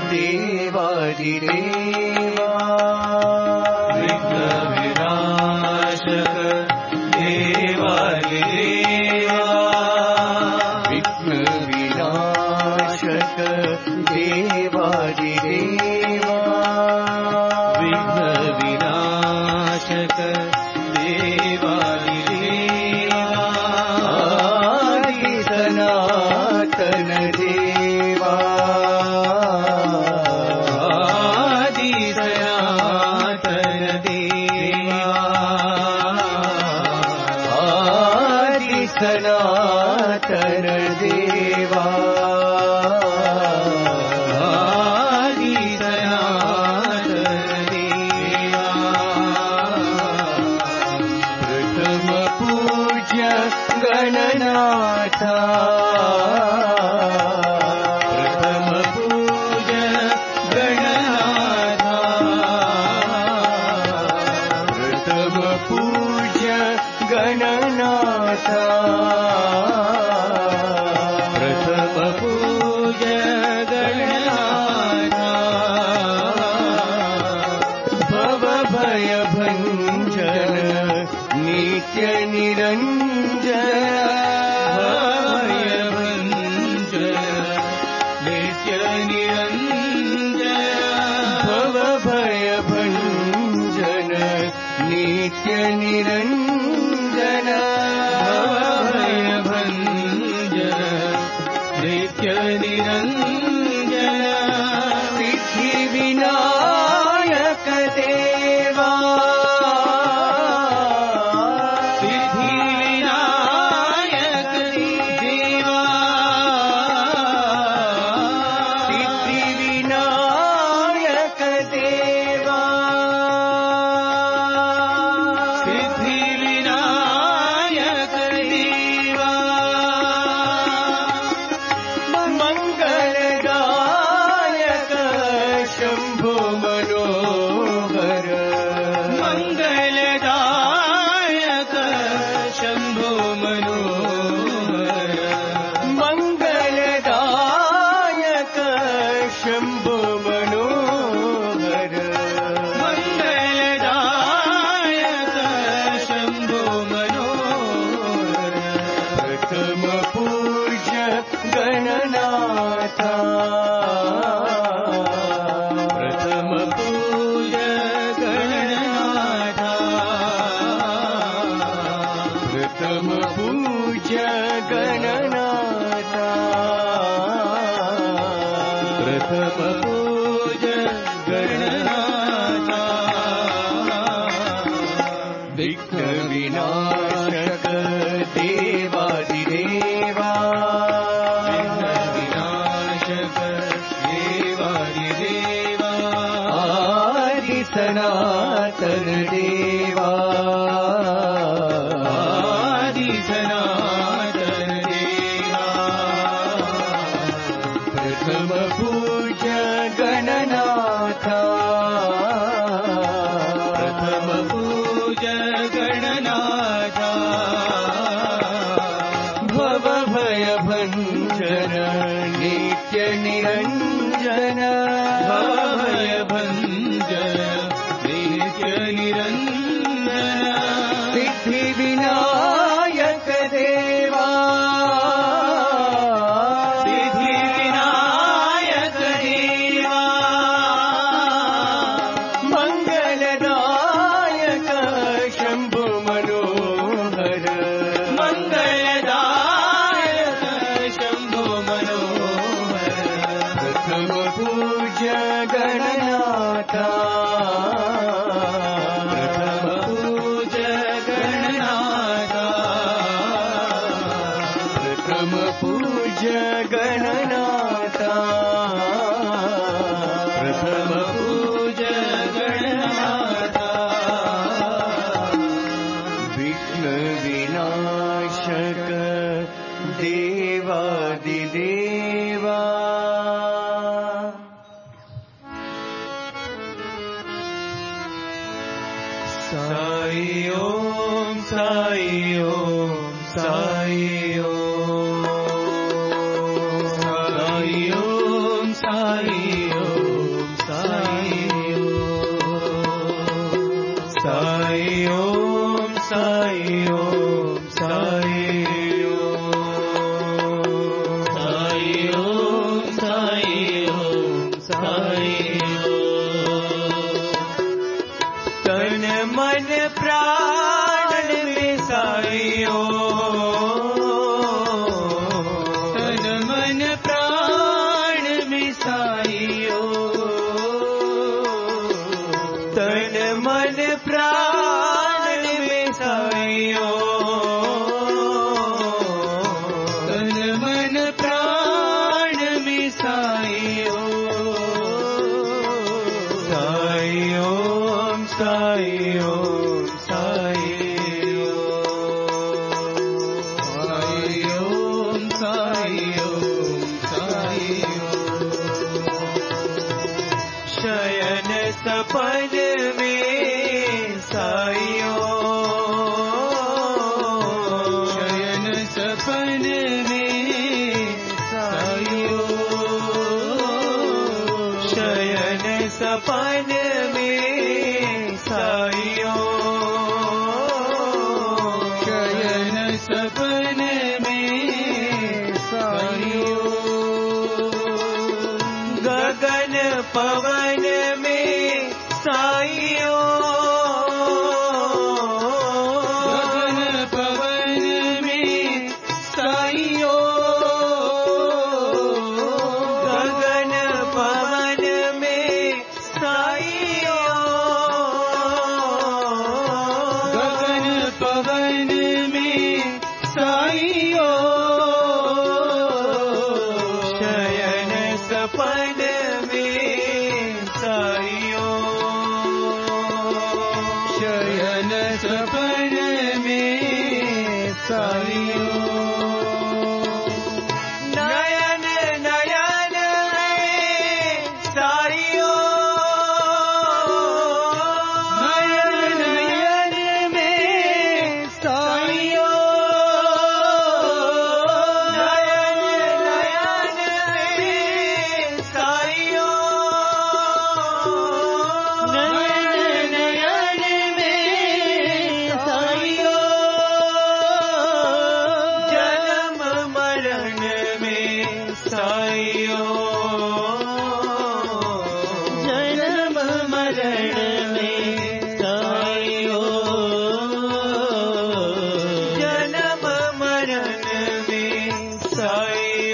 देवादिदेवा विघ्नविनाशक देवादिदेवा विघ्नविनाशक देवादिदेवा विघ्नविनाशक देवादिदेवा आदि सनातन देवा आदि सनातन देवा आदि सनातन देवा आदि सनातन देवा प्रथम पूज्य गणनाथा प्रथम पूज्य गणनाथा प्रथम पूज्य गणनाथा प्रथम पूज्य गणनाथा भव भय भंजन नित्य निरंजन भय भंजन नित्य निरंजन भव भय भंजन नित्य निरंजन भव भय भंजन नित्य निरंजन सिद्धि विनायक देवा सिद्धि विनायक देवा सिद्धि विनायक देवा सिद्धि विनायक देवा मंगलदायक शंभो मनोहर मंगलदायक शंभो मनोहर मंगलदायक शंभो मनोहर मंगलदायक शंभो मनोहर प्रथम पूज्य गणनाथा प्रथम पूज्य गणनाथा प्रथम पूज्य गणनाथा प्रथम पूज्य गणनाथा विघ्न विनाशक देवादिदेवा विघ्न विनाशक देवादिदेवा आदि सनातन देवा आदि सनातन देवा प्रथम पूज्य गणनाथा प्रथम पूज्य गणनाथा भव भय भंजन नित्य निरंजन भव भय भंजन नित्य निरंजन सिद्धि विनायक देवा सिद्धि विनायक देवा मंगलदायक शंभो मनोहर मंगलदायक शंभो मनोहर प्रथम पूज्य गणनाथा प्रथम पूज्य गणनाथा प्रथम पूज्य गणनाथा प्रथम पूज्य गणनाथा विघ्न विनाशक देवादिदेवा साई ओम साई ओम साई ओम साई ओम साई ओम साई ओम साई ओम साई ओम साई ओम साई ओम साई ओम तन मन प्राण में साई ओम तन मन प्राण में साई ओम तन मन प्राण में साई तन मन प्राण में साई ओम साई ओम साई ओम साई ओम साई शयन सपन में साई शयन सपन में साई शयन सपन में साई शयन सपन में साई गगन पवन में साई गगन पवन में साई गगन पवन में साई गगन पवन में साई शयन सपन में साई शयन सपन में साई नयन नयन में साई नयन नयन में साई नयन नयन में साई नयन नयन में साई जन्म मरण में साई जन्म मरण में साई जन्म मरण में साई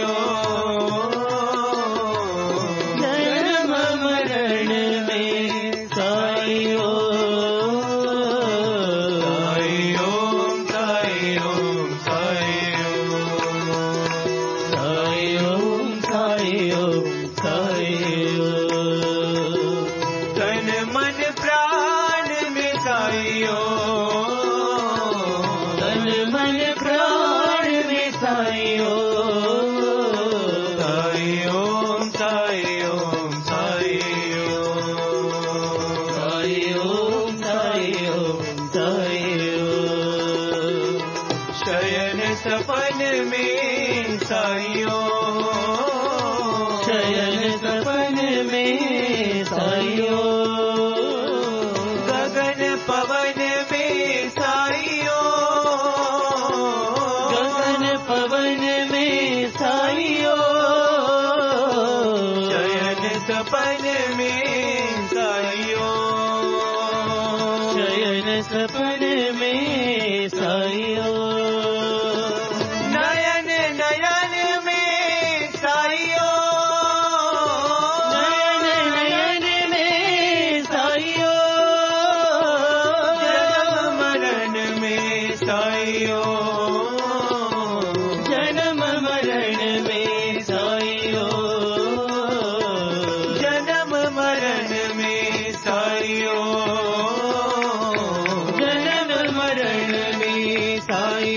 जन्म मरण में साई ओम साई ओम साई ओम साई ओम साई ओम तन मन प्राण में साई तन मन प्राण में साई ओम साई ओम साई ओम साई ओम साई ओम शयन सपन में साई शयन सपन में साई गगन पवन में साई गगन पवन में साई शयन सपन में साई शयन सपन में साई नयन नयन में साई नयन नयन में साई जन्म मरण में साई जन्म मरण में साई जन्म मरण में साई जन्म मरण में साई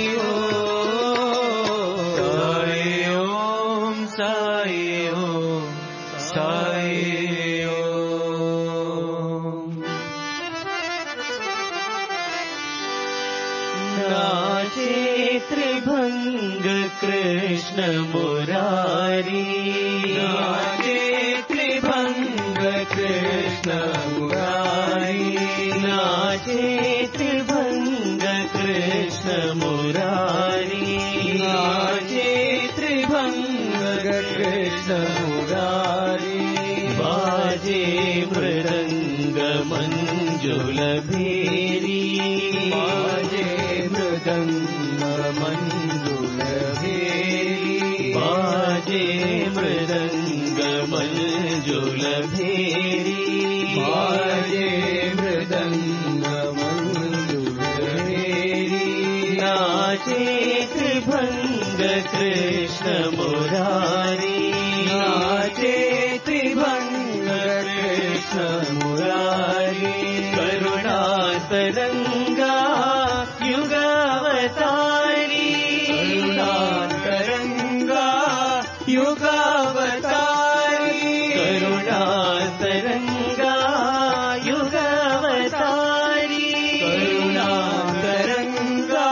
ओम साई ओम साई ओम नाचे त्रिभंग कृष्ण मुरारी नाचे त्रिभंग कृष्ण मुरारी नाचे त्रिभंग कृष्ण मुरारी नाचे त्रिभंग कृष्ण मुरारी बाजे मृदंग मंजुल भेरी बाजे मृदंग मंजुल भेरी बाजे मृदंग मंजुल भेरी बाजे मृदंग मंजुल भेरी नाचे त्रिभंग कृष्ण मुरारी नाचे त्रिभंग कृष्ण मुरारी करुणा तरंगा युगावतारी करुणा तरंगा युगावतारी करुणा तरंगा युगावतारी करुणा तरंगा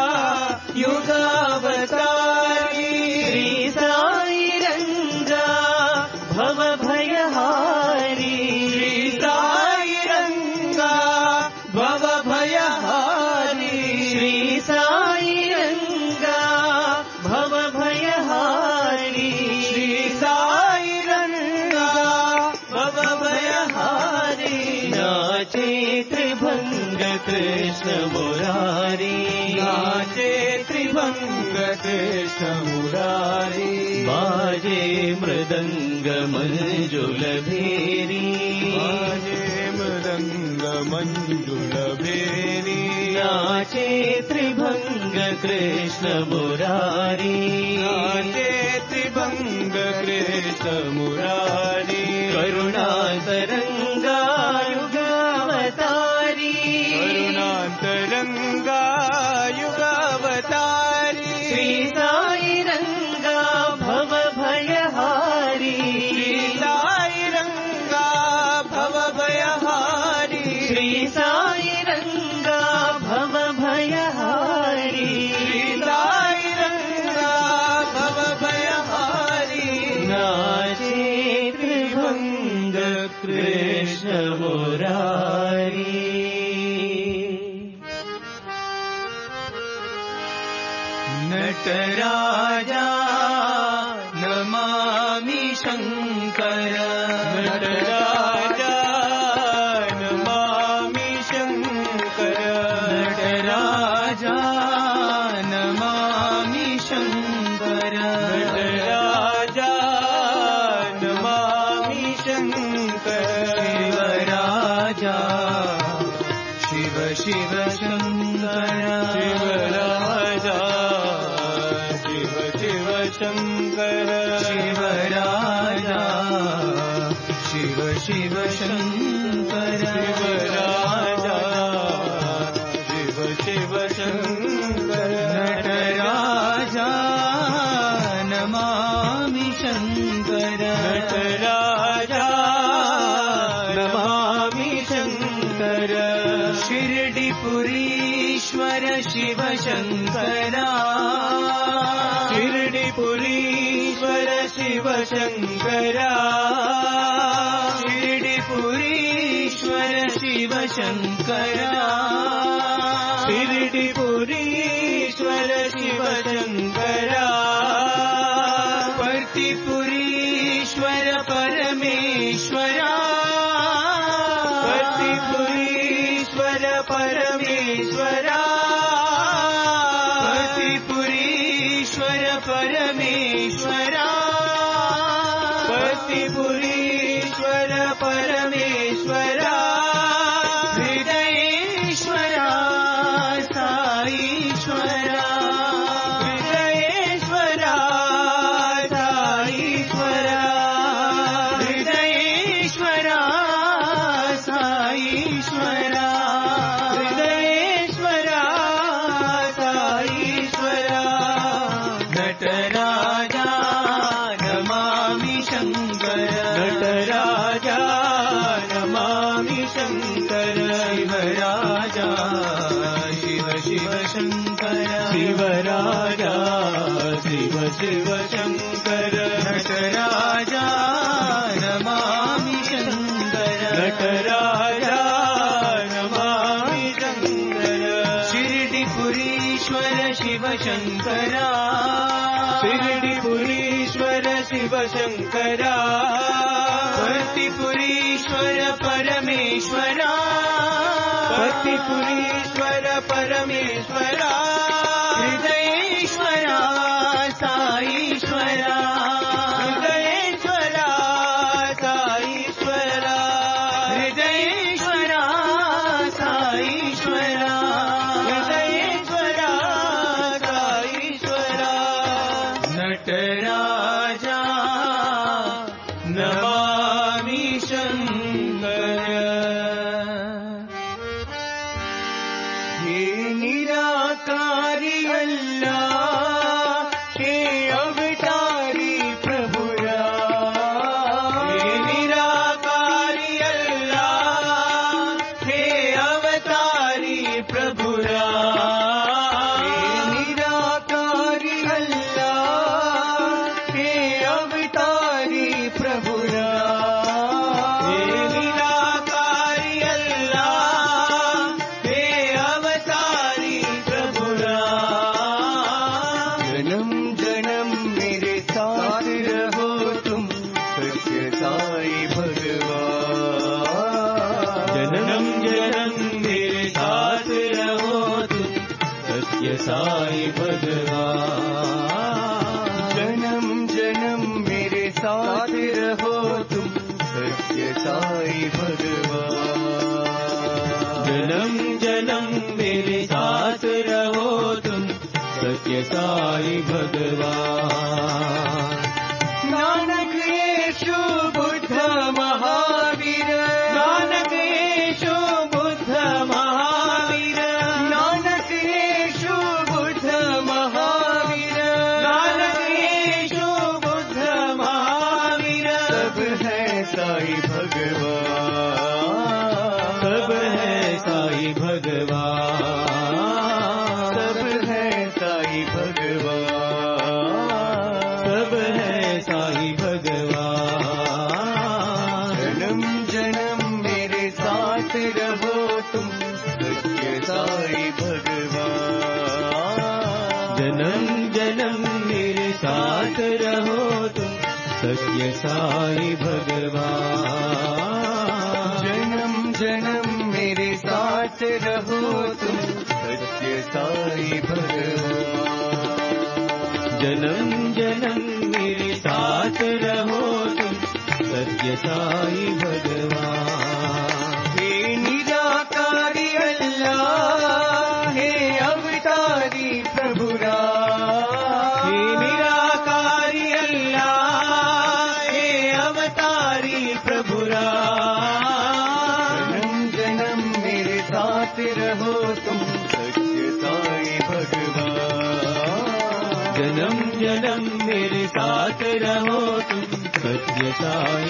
युगावतारी श्री साई रंगा भव भयहारी श्री साई रंगा भव भयहारी श्री साई रंगा भव भयहारी श्री साई रंगा भव भयहारी नाचे त्रिभंग कृष्ण मुरारी नाचे त्रिभंग कृष्ण मुरारी बाजे मृदंग मंजुल भेरी बाजे मृदंग मंजुल भेरी नाचे त्रिभंग कृष्ण मुरारी नाचे त्रिभंग कृष्ण मुरारी करुणा तरंगा युगावतारी करुणा तरंगा युगावतारी श्री साई रंगा भव भयहारी श्री साई रंगा भव भयहारी श्री साई रंगा भव भयहारी श्री साई रंगा भव भयहारी नाचे त्रिभंग कृष्ण मुरारी नटराजा नमामि शंकर नटराजा नमामि शंकर नटराजा नमामि शंकर नटराजा नमामि शंकर शिवराजा शिव शिव शंकर शिवराजा शिव शिव शंकर शिवराजा शिव शिव शंकर शिवराजा शिव शिव शंकर नटराजा नमामि शंकर नटराजा नमामि शंकर शिरडीपुरीश्वर शिव शंकरा शिरडीपुरीश्वर शिव शंकरा शिरडीपुरीश्वर शिव शंकरा शिरडीपुरीश्वर शिव शंकरा पर्तिपुरीश्वर परमेश्वरा पर्तिपुरीश्वर परमेश्वरा पर्तिपुरीश्वर परमेश्वरा पर्तिपुरीश्वर परमेश्वरा हृदयेश्वरा साईश्वरा हृदयेश्वरा साईश्वरा हृदयेश्वरा साईश्वरा हृदयेश्वरा साईश्वरा नटराजा नमामि शंकर नटराजा नमामि शंकर शिवराजा शिव शिव शंकर शिवराजा शिव शिव शंकर नटराजा नमामि शंकर नटराजा नमामि शंकर शिरडिपुरीश्वर शिव शंकरा, शिरडिपुरीश्वर शिव शंकरा, भक्तिपुरीश्वर परमेश्वरा, भक्तिपुरीश्वर परमेश्वरा, हृदयेश्वरा साईश्वरा, हृदयेश्वरा साईश्वरा, हृदयेश्वरा साईश्वरा, हृदयेश्वरा साईश्वरा, नटराजा नमामि शंकर। हे निराकारी अल्लाह, हे अवतारी प्रभुरा, हे निराकारी अल्लाह, हे अवतारी प्रभुरा, हे निराकारी अल्लाह, हे अवतारी प्रभुरा, हे निराकारी अल्लाह, हे अवतारी प्रभुरा। जन्म जन्म मेरे साथ रहो तुम सत्य साई भगवान, जन्म जन्म मेरे साथ रहो तुम सत्य साई भगवान, जन्म जन्म मेरे साथ रहो तुम सत्य साई भगवान, जन्म जन्म मेरे साथ रहो तुम सत्य साई भगवान। नानक येशु बुद्ध महावीर, नानक येशु बुद्ध महावीर, नानक येशु बुद्ध महावीर, नानक येशु बुद्ध महावीर, सब है साई भगवान, सब है साई भगवान, सब है साई भगवान, सब है साई भगवान। जन्म जन्म मेरे साथ रहो तुम सत्य साई भगवान, जन्म जन्म मेरे साथ रहो तुम सत्य साई भगवान, जन्म जन्म मेरे साथ रहो तुम सत्य साई भगवान, जन्म जन्म मेरे साथ रहो तुम सत्य साई भगवान। हे निराकारी अल्लाह, हे अवतारी प्रभुरा, हे निराकारी अल्लाह, हे अवतारी प्रभुरा, जन्म जन्म मेरे साथ रहो तुम सत्य साई भगवान, जन्म जन्म मेरे साथ रहो तुम सत्य साई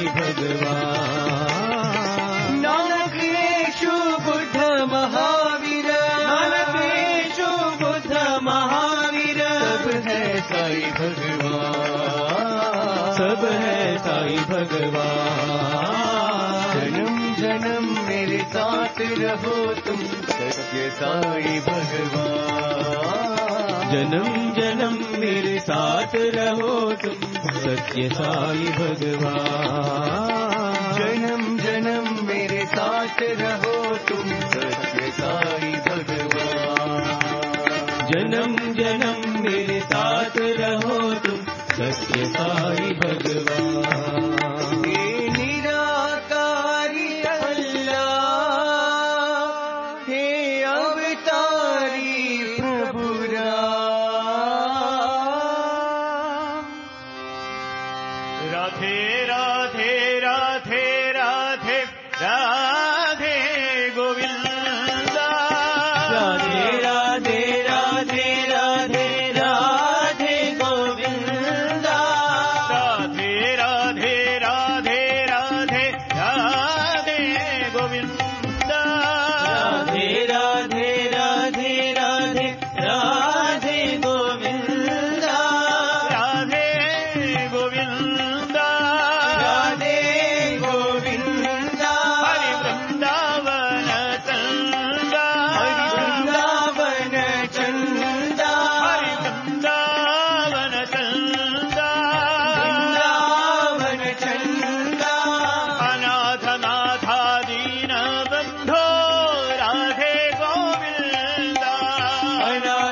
भगवान। नानक येशु बुद्ध महावीर, नानक येशु बुद्ध महावीर, सब है साई भगवान, सब है साई भगवान। जन्म जन्म मेरे साथ रहो तुम सत्य साई भगवान, जन्म जन्म मेरे साथ रहो तुम सत्य साई भगवान, जन्म जन्म मेरे साथ रहो तुम सत्य साई भगवान, जन्म जन्म मेरे साथ रहो तुम सत्य साई भगवान। हे निराकारी अल्लाह, हे अवतारी प्रभुरा, राधे राधे राधे राधे राधे गोविंदा, राधे राधे राधे राधे राधे गोविंदा, राधे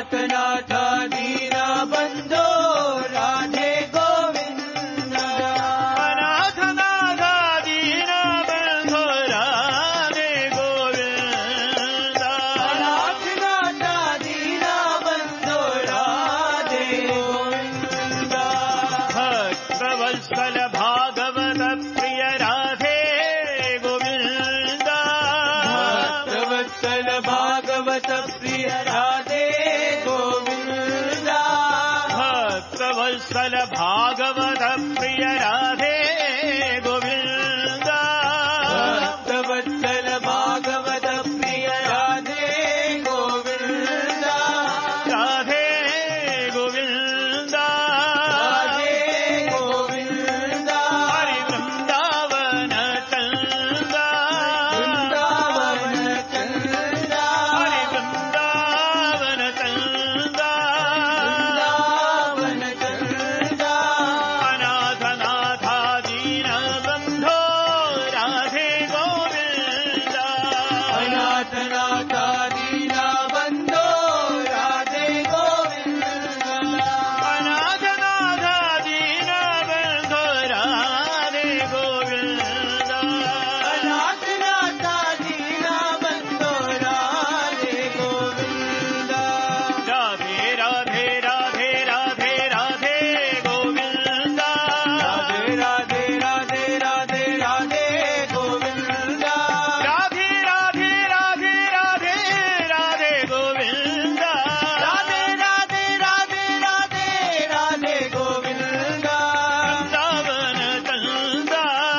अनाथ नाथ दीन बंधो राधे गोविंद अनाथ नाथ दीन बंधो राधे गोविंद अनाथ नाथ दीन बंधो राधे गोविंद भक्तवत्सल भागवत प्रिय राधे गोविंद भक्तवत्सल भागवत प्रिय राधे गोविंद भक्तवत्सल भागवत प्रिय राधे गोविंद भक्तवत्सल भागवत प्रिय राधे गोविंद राधे गोविंद राधे गोविंद हरि वृंदावन चंद वृंदावन चंद हरि वृंदावन चंद वृंदावन चंद अनाथ नाथ दीन बंधो राधे गोविंद अनाथ नाथ दीन बंधो राधे गोविंद अनाथ नाथ दीन बंधो राधे गोविंद अनाथ नाथ दीन बंधो राधे गोविंद राधे राधे राधे राधे राधे गोविंद राधे राधे राधे राधे राधे गोविंद राधे राधे राधे राधे राधे गोविंद राधे राधे राधे राधे राधे गोविंद वृंदावन चंद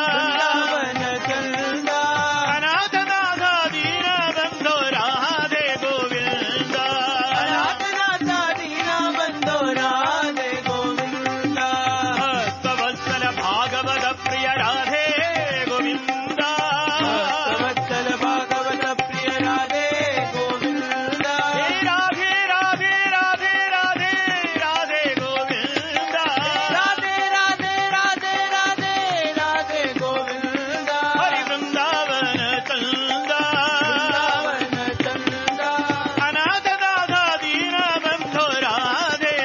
वृंदावन चंद अनाथ नाथ दीन बंधो राधे गोविंद अनाथ नाथ दीन बंधो राधे गोविंद भक्तवत्सल भागवत प्रिय राधे गोविंद भक्तवत्सल भागवत प्रिय राधे गोविंद राधे राधे राधे राधे राधे गोविंद राधे राधे राधे राधे राधे गोविंद हरि वृंदावन चंद वृंदावन चंद अनाथ नाथ दीन बंधो राधे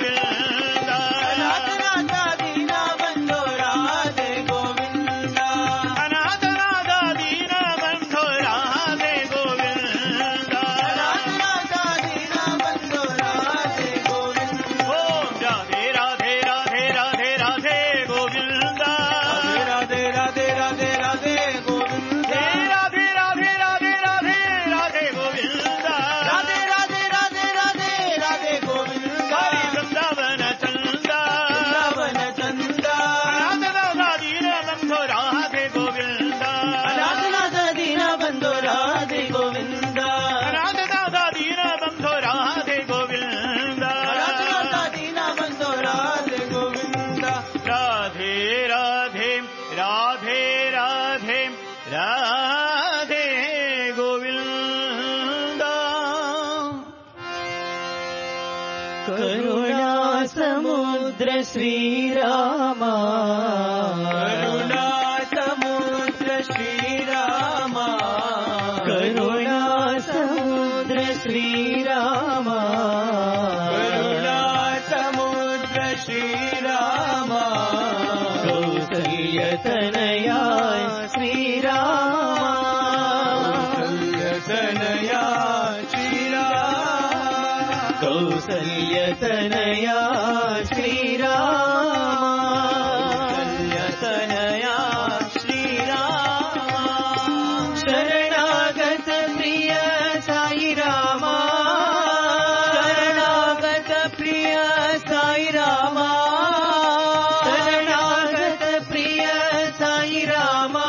गोविंद अनाथ नाथ दीन बंधो राधे गोविंद अनाथ नाथ दीन बंधो राधे गोविंद अनाथ नाथ दीन बंधो राधे गोविंद ओम राधे राधे राधे राधे राधे गोविंद राधे राधे राधे राधे गोविंद राधे राधे राधे राधे राधे गोविंद राधे राधे राधे राधे राधे गोविंद हरि वृंदावन चंद वृंदावन चंद अनाथ नाथ दीन बंधो राधे गोविंद अनाथ नाथ दीन बंधो राधे गोविंद अनाथ नाथ दीन बंधो राधे गोविंद अनाथ नाथ दीन बंधो राधे गोविंद राधे राधे राधे राधे राधे गोविंद करुणा समुद्र श्री रामा करुणा समुद्र श्री रामा करुणा समुद्र श्री रामा करुणा समुद्र श्री रामा कौसल्य तनया श्री रामा कौसल्य तनया श्री रामा कौसल्य तनया श्री रामा कौसल्य तनया श्री रामा शरणागत प्रिय साई रामा शरणागत प्रिय साई रामा शरणागत प्रिय साई रामा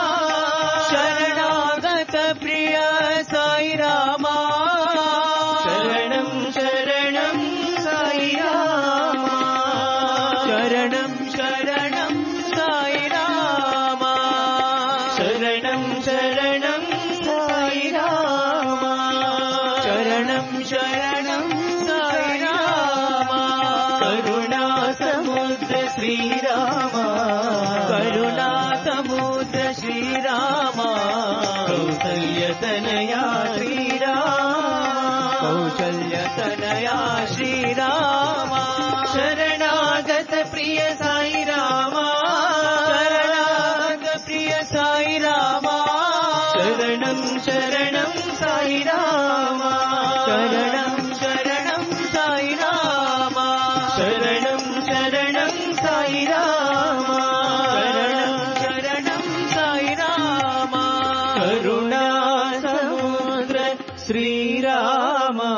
शरणागत प्रिय साई रामा शरणं शरणं साई रामा शरणं शरणं साई रामा शरणं शरणं साई रामा शरणं शरणं साई रामा करुणा समुद्र श्रीरामा करुणा समुद्र श्रीरामा कौसल्य तनया श्रीरामा कौसल्य तनया तनया श्रीरामा शरणागत प्रिय साई रामा शरणागत प्रिय साई रामा शरणं शरणं साई रामा शरणं शरणं साई रामा शरणं शरणं साई रामा शरणं शरणं साई रामा करुणा समुद्र श्रीरामा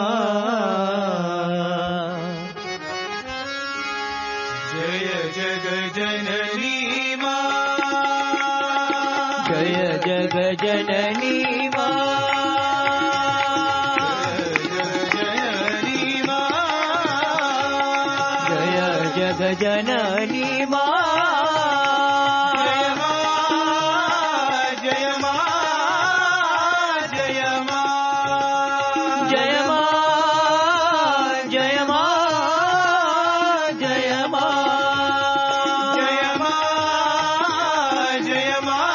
जय जग जननी मां जय जग जननी मां जग जननी मां जय मां जय मां जय मां जय मां जय मां जय मां जय मां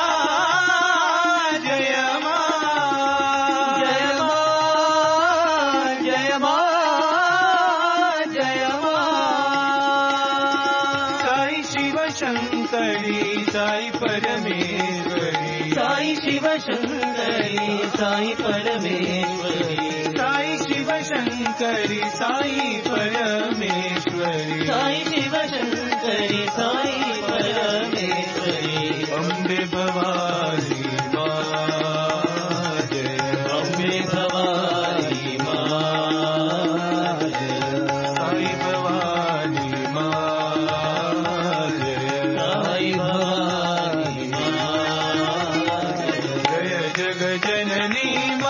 जय मां जय मां जय मां जय मां शंकरी साई परमेश्वरी साई शिव शंकरी साई परमेश्वरी साई शिव शंकरी साई परमेश्वरी साई शिव शंकरी साई परमेश्वरी अम्बे भवानी मां जय अम्बे भवानी मां जय साई भवानी मां जननी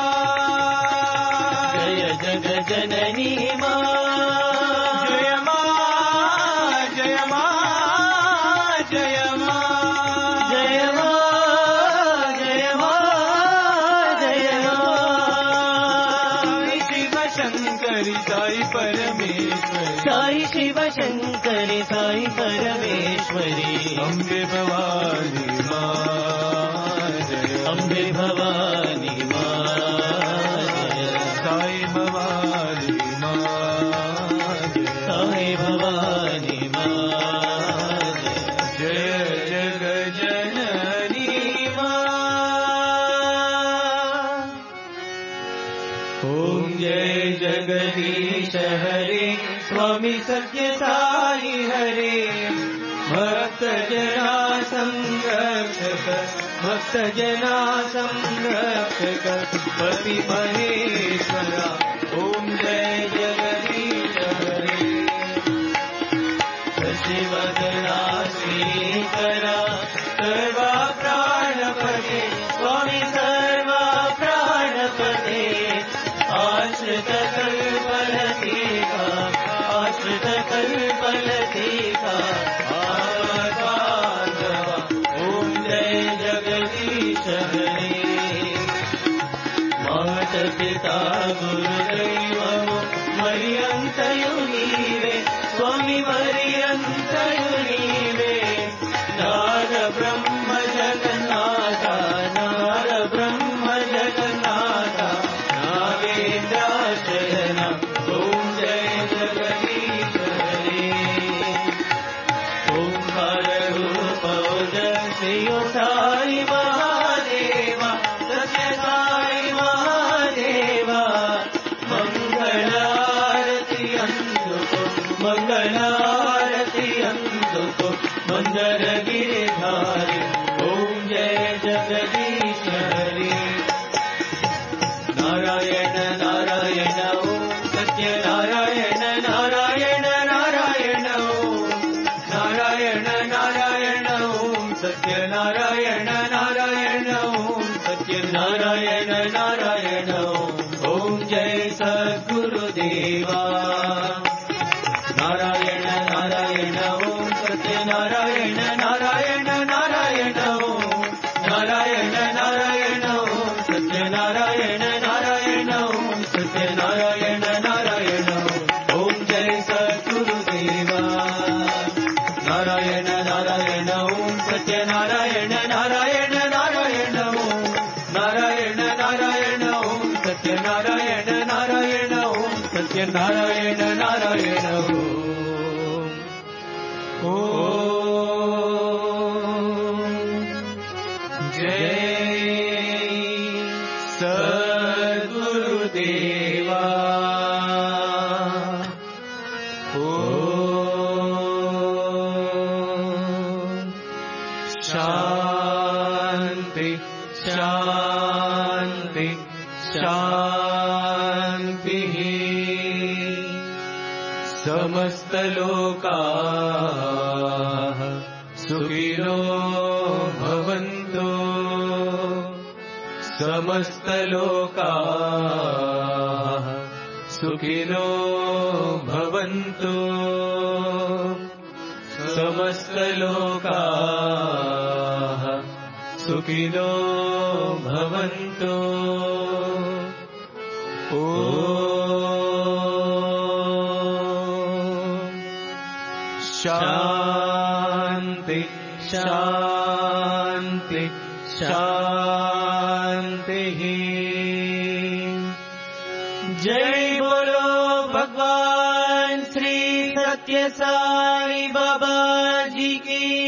मां जय जग जननी मां जय मां जय मां जय मां जय मां जय मां जय मां शिव शंकरी साई परमेश्वरी साई शिव शंकरी साई परमेश्वरी अम्बे भवानी मां अम्बे भवानी मां साई भवानी मां साई भवानी मां जय जग जननी मां ओम जय जगदीश हरे स्वामी सत्य साई हरे भक्त जना संरक्षक भक्त जना संरक्षक पति महेश्वरा ओम जय जगदीश हरे शिवगणा श्रीकरा सर्वा प्राणपते स्वामी सर्वा प्राणपते आश्रित कल्पलतिका आश्रित कल्पलतिका पिता गुरुदैव मरियंतयुनीवे स्वामी मरियंतयुनीवे नार ब्रह्म जगन्नाथा नार ब्रह्म जगन्नाथा नागेन्द्राशयना ओम जय जगदीश हरे ओंकार रूप जय साई महादेवा सत्य साई मंगलारती अंधुको मंदर गिरिधारी ओम जय जगदीश हरे नारायण नारायण ओम सत्य नारायण नारायण नारायण ओम नारायण नारायण ओम सत्य नारायण नारायण ओम सत्य नारायण नारायण ओम जय सद्गुरुदेवा नारायण नारायण ओम सत्य नारायण नारायण नारायण ओम नारायण नारायण ओम सत्य नारायण नारायण ओम सत्य नारायण नारायण ओम जय सद्गुरुदेवा नारायण नारायण ओम सत्य नारायण नारायण नारायण ओम नारायण नारायण ओम सत्य नारायण नारायण ओम सत्यनारायण नारायण ॐ जय सद्गुरुदेवा शांति शांति शांति समस्त लोकाः सुखिनो भवन्तु समस्त लोकाः सुखिनो भवन्तु समस्त लोकाः सुखिनो भवन्तु ॐ शांति शांति शांति जय बोलो भगवान श्री सत्य साई बाबा जी की